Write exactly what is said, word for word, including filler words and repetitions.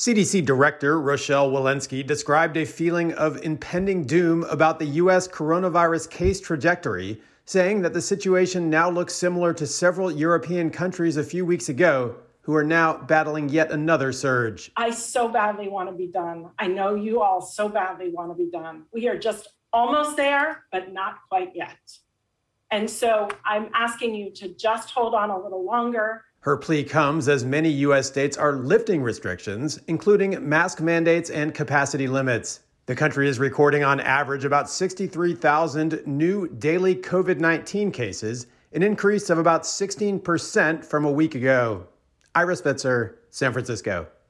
C D C Director Rochelle Walensky described a feeling of impending doom about the U S coronavirus case trajectory, saying that the situation now looks similar to several European countries a few weeks ago, who are now battling yet another surge. I so badly want to be done. I know you all so badly want to be done. We are just almost there, but not quite yet. And so I'm asking you to just hold on a little longer. Her plea comes as many U S states are lifting restrictions, including mask mandates and capacity limits. The country is recording on average about sixty-three thousand new daily covid nineteen cases, an increase of about sixteen percent from a week ago. Ira Spitzer, San Francisco.